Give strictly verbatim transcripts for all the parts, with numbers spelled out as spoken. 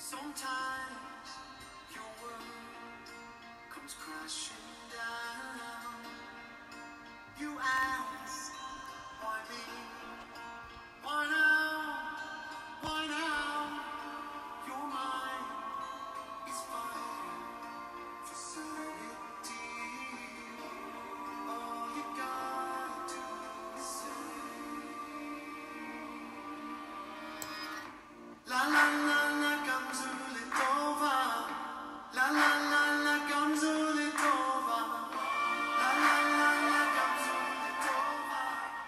Sometimes your world comes crashing down. You ask, why me? Why now? Why now? Your mind is fighting for sanity. All you gotta do is say, la la la la Gamsulitova, la la la la Gamsulitova, la la la la Gamsulitova.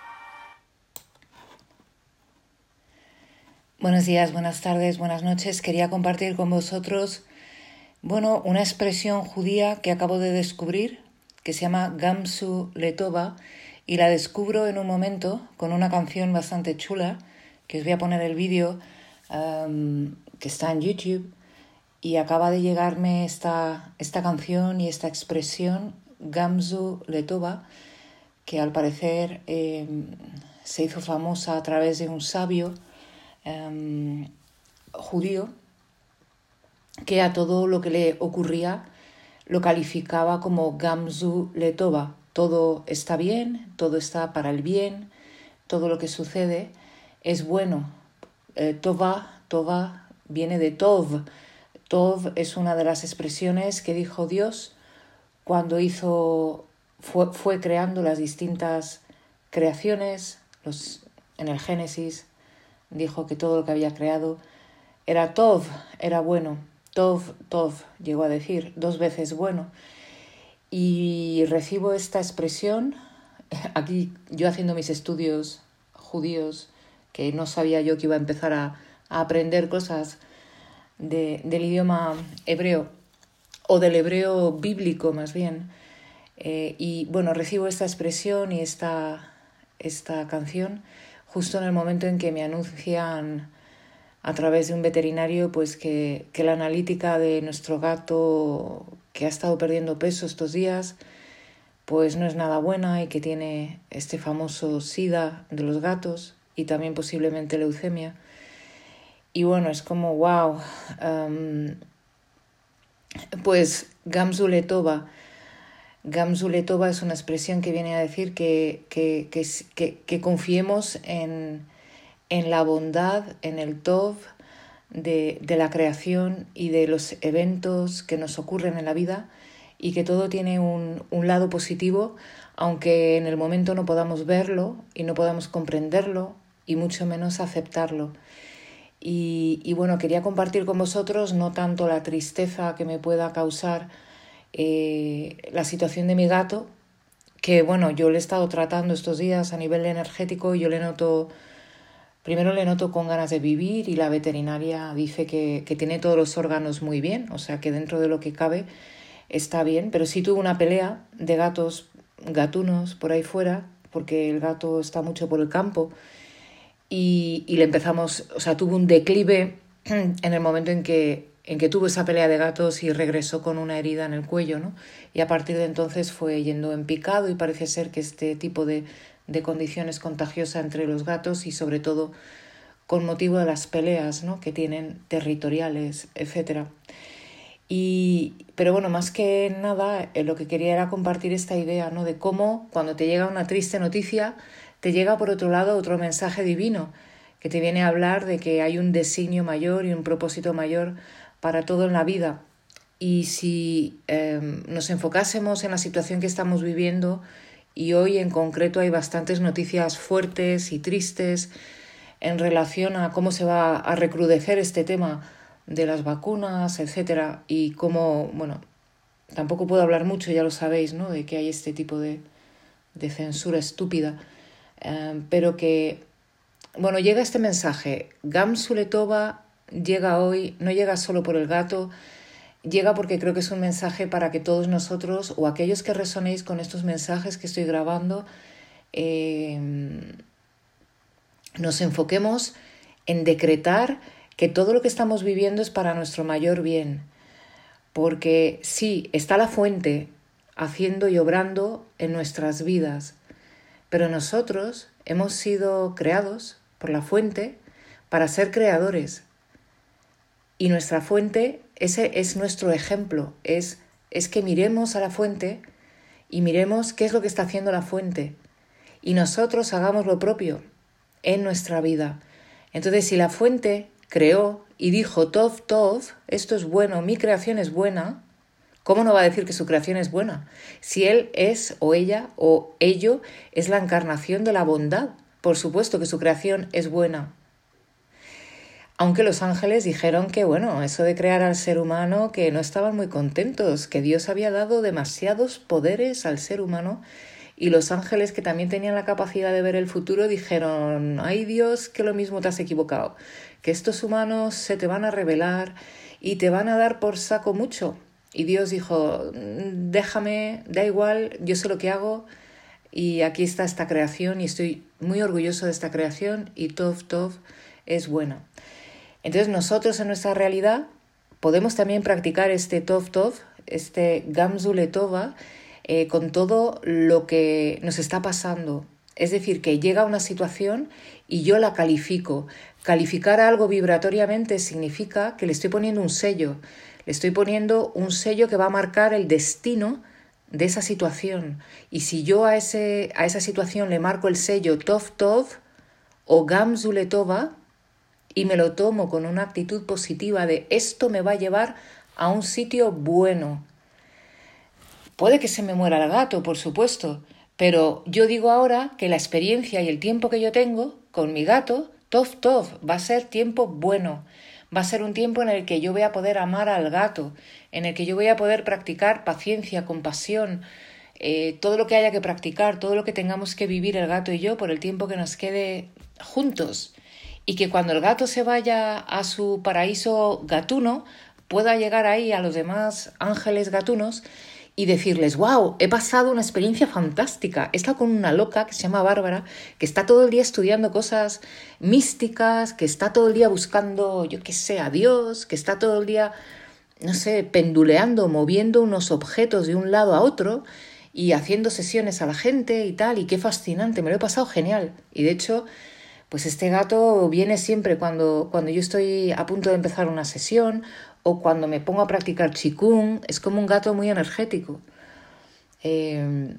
Buenos días, buenas tardes, buenas noches. Quería compartir con vosotros, bueno, una expresión judía que acabo de descubrir, que se llama Gamsulitova, y la descubro en un momento con una canción bastante chula, que os voy a poner el vídeo, um, que está en YouTube, y acaba de llegarme esta, esta canción y esta expresión, Gamsulitova, que al parecer eh, se hizo famosa a través de un sabio Um, judío que a todo lo que le ocurría lo calificaba como Gamsulitova. Todo está bien, todo está para el bien, todo lo que sucede es bueno. Eh, tova, tova viene de tov. Tov es una de las expresiones que dijo Dios cuando hizo, fue, fue creando las distintas creaciones, los, en el Génesis. Dijo que todo lo que había creado era Tov, era bueno. Tov, Tov, llegó a decir, dos veces bueno. Y recibo esta expresión, aquí yo haciendo mis estudios judíos, que no sabía yo que iba a empezar a, a aprender cosas de, del idioma hebreo, o del hebreo bíblico más bien. Eh, y bueno, recibo esta expresión y esta, esta canción justo en el momento en que me anuncian a través de un veterinario pues que, que la analítica de nuestro gato, que ha estado perdiendo peso estos días, pues no es nada buena y que tiene este famoso SIDA de los gatos y también posiblemente leucemia. Y bueno, es como wow, um, pues Gamsulitova. Gamsulitova es una expresión que viene a decir que, que, que, que, que confiemos en, en la bondad, en el Tov de, de la creación y de los eventos que nos ocurren en la vida y que todo tiene un, un lado positivo, aunque en el momento no podamos verlo y no podamos comprenderlo y mucho menos aceptarlo. Y, y bueno, quería compartir con vosotros no tanto la tristeza que me pueda causar Eh, la situación de mi gato, que bueno, yo le he estado tratando estos días a nivel energético y yo le noto, primero le noto con ganas de vivir y la veterinaria dice que, que tiene todos los órganos muy bien, o sea que dentro de lo que cabe está bien, pero sí tuvo una pelea de gatos, gatunos por ahí fuera, porque el gato está mucho por el campo y, y le empezamos, o sea, tuvo un declive en el momento en que en que tuvo esa pelea de gatos y regresó con una herida en el cuello, ¿no? Y a partir de entonces fue yendo en picado y parece ser que este tipo de, de condición es contagiosa entre los gatos y sobre todo con motivo de las peleas, ¿no? Que tienen territoriales, etcétera. Y, pero bueno, más que nada, eh, lo que quería era compartir esta idea, ¿no? De cómo cuando te llega una triste noticia, te llega por otro lado otro mensaje divino que te viene a hablar de que hay un designio mayor y un propósito mayor para todo en la vida. Y si eh, nos enfocásemos en la situación que estamos viviendo, y hoy en concreto hay bastantes noticias fuertes y tristes en relación a cómo se va a recrudecer este tema de las vacunas, etcétera, y cómo, bueno, tampoco puedo hablar mucho, ya lo sabéis, ¿no?, de que hay este tipo de, de censura estúpida, eh, pero que, bueno, llega este mensaje, Gamsulitova llega hoy, no llega solo por el gato, llega porque creo que es un mensaje para que todos nosotros o aquellos que resonéis con estos mensajes que estoy grabando eh, nos enfoquemos en decretar que todo lo que estamos viviendo es para nuestro mayor bien, porque sí, está la fuente haciendo y obrando en nuestras vidas, pero nosotros hemos sido creados por la fuente para ser creadores. y nuestra fuente, ese es nuestro ejemplo, es, es que miremos a la fuente y miremos qué es lo que está haciendo la fuente y nosotros hagamos lo propio en nuestra vida. Entonces, si la fuente creó y dijo, Tov, Tov, esto es bueno, mi creación es buena, ¿cómo no va a decir que su creación es buena? Si él es, o ella, o ello, es la encarnación de la bondad, por supuesto que su creación es buena. Aunque los ángeles dijeron que, bueno, eso de crear al ser humano, que no estaban muy contentos, que Dios había dado demasiados poderes al ser humano, y los ángeles, que también tenían la capacidad de ver el futuro, dijeron, ay Dios, que lo mismo te has equivocado, que estos humanos se te van a rebelar y te van a dar por saco mucho. Y Dios dijo, déjame, da igual, yo sé lo que hago y aquí está esta creación y estoy muy orgulloso de esta creación y Tov, Tov es buena. Entonces nosotros en nuestra realidad podemos también practicar este Tov, Tov, este Gamzu Letova, eh, con todo lo que nos está pasando. Es decir, que llega una situación y yo la califico. Calificar algo vibratoriamente significa que le estoy poniendo un sello. Le estoy poniendo un sello que va a marcar el destino de esa situación. Y si yo a, ese, a esa situación le marco el sello Tov Tov o Gamzu Letova y me lo tomo con una actitud positiva de esto me va a llevar a un sitio bueno. Puede que se me muera el gato, por supuesto, pero yo digo ahora que la experiencia y el tiempo que yo tengo con mi gato, Tov Tov, va a ser tiempo bueno. Va a ser un tiempo en el que yo voy a poder amar al gato, en el que yo voy a poder practicar paciencia, compasión, eh, todo lo que haya que practicar, todo lo que tengamos que vivir el gato y yo por el tiempo que nos quede juntos. Y que cuando el gato se vaya a su paraíso gatuno, pueda llegar ahí a los demás ángeles gatunos y decirles, wow, he pasado una experiencia fantástica. He estado con una loca que se llama Bárbara, que está todo el día estudiando cosas místicas, que está todo el día buscando, yo qué sé, a Dios, que está todo el día, no sé, penduleando, moviendo unos objetos de un lado a otro y haciendo sesiones a la gente y tal. Y qué fascinante, me lo he pasado genial. Y de hecho, pues este gato viene siempre cuando, cuando yo estoy a punto de empezar una sesión o cuando me pongo a practicar Qigong. Es como un gato muy energético. Eh,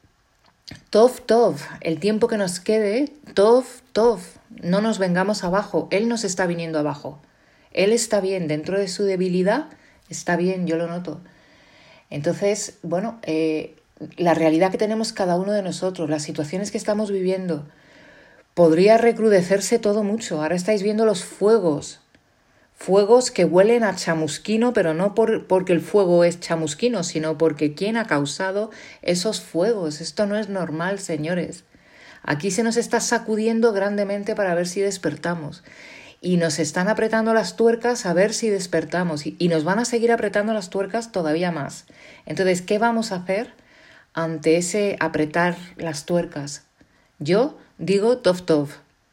tov, tov, el tiempo que nos quede, tov, tov, no nos vengamos abajo. Él nos está viniendo abajo. Él está bien, dentro de su debilidad, está bien, yo lo noto. Entonces, bueno, eh, la realidad que tenemos cada uno de nosotros, las situaciones que estamos viviendo, podría recrudecerse todo mucho. Ahora estáis viendo los fuegos. Fuegos que huelen a chamusquino, pero no por, porque el fuego es chamusquino, sino porque ¿quién ha causado esos fuegos? Esto no es normal, señores. Aquí se nos está sacudiendo grandemente para ver si despertamos. Y nos están apretando las tuercas a ver si despertamos. Y, y nos van a seguir apretando las tuercas todavía más. Entonces, ¿qué vamos a hacer ante ese apretar las tuercas? Yo digo Tov Tov.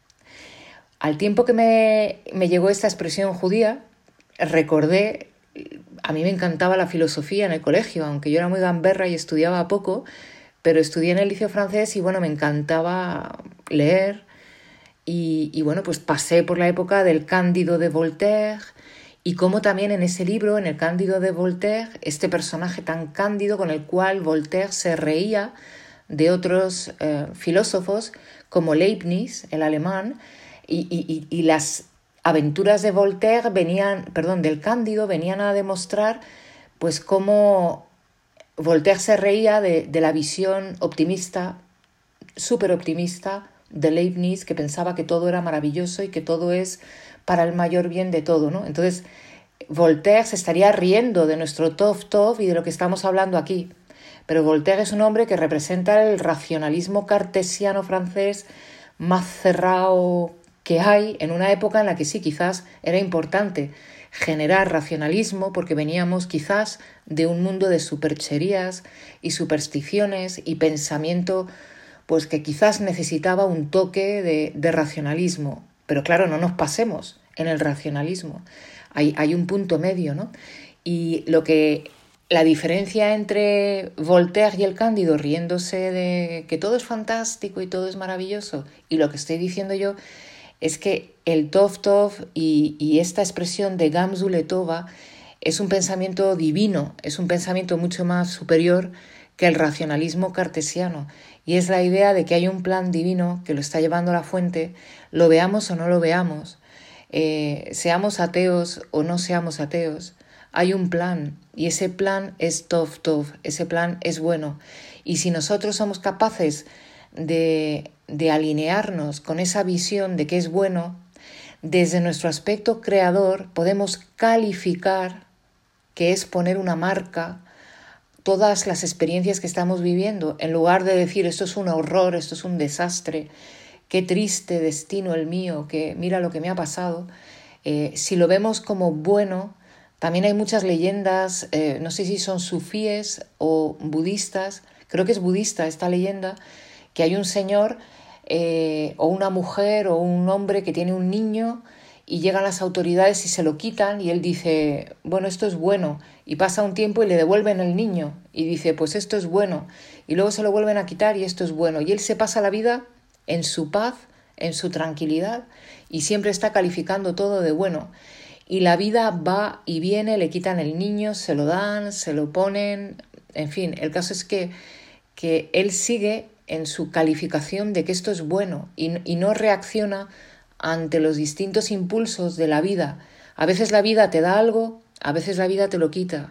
Al tiempo que me, me llegó esta expresión judía, recordé, a mí me encantaba la filosofía en el colegio, aunque yo era muy gamberra y estudiaba poco, pero estudié en el liceo francés y bueno, me encantaba leer y, y bueno, pues pasé por la época del Cándido de Voltaire y como también en ese libro, en el Cándido de Voltaire, este personaje tan cándido con el cual Voltaire se reía de otros eh, filósofos como Leibniz, el alemán, y, y, y las aventuras de Voltaire venían, perdón, del Cándido venían a demostrar pues cómo Voltaire se reía de, de la visión optimista, súper optimista de Leibniz, que pensaba que todo era maravilloso y que todo es para el mayor bien de todo, ¿no? Entonces, Voltaire se estaría riendo de nuestro Tov Tov y de lo que estamos hablando aquí. Pero Voltaire es un hombre que representa el racionalismo cartesiano francés más cerrado que hay en una época en la que sí, quizás era importante generar racionalismo porque veníamos quizás de un mundo de supercherías y supersticiones y pensamiento pues que quizás necesitaba un toque de, de racionalismo. Pero claro, no nos pasemos en el racionalismo. Hay, hay un punto medio, ¿no? Y lo que... La diferencia entre Voltaire y el Cándido riéndose de que todo es fantástico y todo es maravilloso y lo que estoy diciendo yo es que el Tov Tov y, y esta expresión de Gamzu Letova es un pensamiento divino, es un pensamiento mucho más superior que el racionalismo cartesiano. Y es la idea de que hay un plan divino que lo está llevando a la fuente, lo veamos o no lo veamos, eh, seamos ateos o no seamos ateos, hay un plan y ese plan es Tov Tov, ese plan es bueno. Y si nosotros somos capaces de, de alinearnos con esa visión de que es bueno, desde nuestro aspecto creador podemos calificar, que es poner una marca, todas las experiencias que estamos viviendo, en lugar de decir esto es un horror, esto es un desastre, qué triste destino el mío, que mira lo que me ha pasado. Eh, si lo vemos como bueno, también hay muchas leyendas, eh, no sé si son sufíes o budistas, creo que es budista esta leyenda, que hay un señor eh, o una mujer o un hombre que tiene un niño y llegan las autoridades y se lo quitan y él dice, bueno, esto es bueno, y pasa un tiempo y le devuelven el niño y dice, pues esto es bueno, y luego se lo vuelven a quitar y esto es bueno, y él se pasa la vida en su paz, en su tranquilidad y siempre está calificando todo de bueno. Y la vida va y viene, le quitan el niño, se lo dan, se lo ponen, en fin, el caso es que, que él sigue en su calificación de que esto es bueno y, y no reacciona ante los distintos impulsos de la vida. A veces la vida te da algo, a veces la vida te lo quita.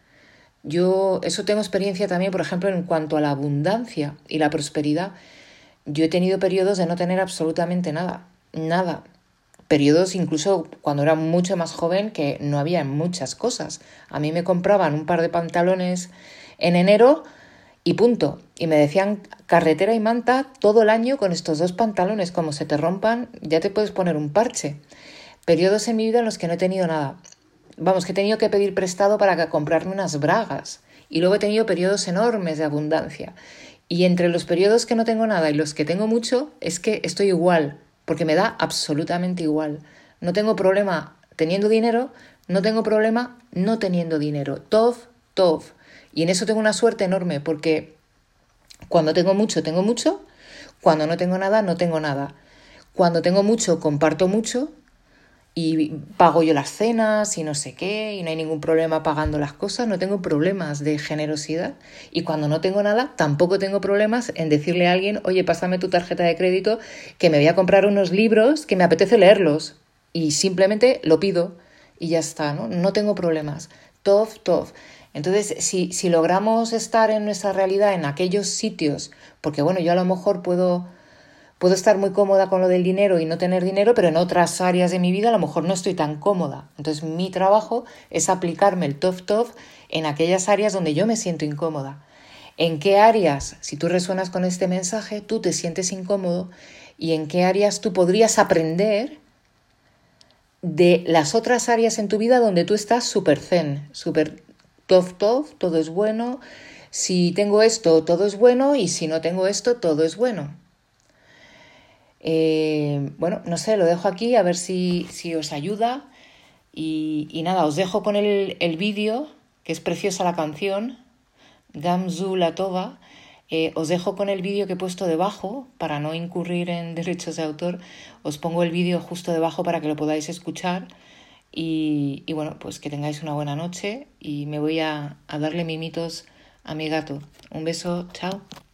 Yo eso tengo experiencia también, por ejemplo, en cuanto a la abundancia y la prosperidad. Yo he tenido periodos de no tener absolutamente nada, nada. Periodos incluso cuando era mucho más joven que no había muchas cosas. A mí me compraban un par de pantalones en enero y punto. Y me decían carretera y manta todo el año con estos dos pantalones. Como se te rompan, ya te puedes poner un parche. Periodos en mi vida en los que no he tenido nada. Vamos, que he tenido que pedir prestado para comprarme unas bragas. Y luego he tenido periodos enormes de abundancia. Y entre los periodos que no tengo nada y los que tengo mucho, es que estoy igual, porque me da absolutamente igual. No tengo problema teniendo dinero, no tengo problema no teniendo dinero. Tov, tov. Y en eso tengo una suerte enorme, porque cuando tengo mucho, tengo mucho. Cuando no tengo nada, no tengo nada. Cuando tengo mucho, comparto mucho. Y pago yo las cenas y no sé qué, y no hay ningún problema pagando las cosas, no tengo problemas de generosidad. Y cuando no tengo nada, tampoco tengo problemas en decirle a alguien, oye, pásame tu tarjeta de crédito, que me voy a comprar unos libros que me apetece leerlos. Y simplemente lo pido y ya está, ¿no? No tengo problemas. Tov, tov. Entonces, si, si logramos estar en nuestra realidad en aquellos sitios, porque bueno, yo a lo mejor puedo... Puedo estar muy cómoda con lo del dinero y no tener dinero, pero en otras áreas de mi vida a lo mejor no estoy tan cómoda. Entonces mi trabajo es aplicarme el Tov Tov en aquellas áreas donde yo me siento incómoda. ¿En qué áreas, si tú resuenas con este mensaje, tú te sientes incómodo? ¿Y en qué áreas tú podrías aprender de las otras áreas en tu vida donde tú estás súper zen, súper Tov Tov, todo es bueno? Si tengo esto, todo es bueno, y si no tengo esto, todo es bueno. Eh, bueno, no sé, lo dejo aquí a ver si, si os ayuda y, y nada, os dejo con el, el vídeo, que es preciosa la canción, Gamzu Letova. Eh, os dejo con el vídeo que he puesto debajo para no incurrir en derechos de autor. Os pongo el vídeo justo debajo para que lo podáis escuchar y, y bueno, pues que tengáis una buena noche y me voy a, a darle mimitos a mi gato. Un beso, chao.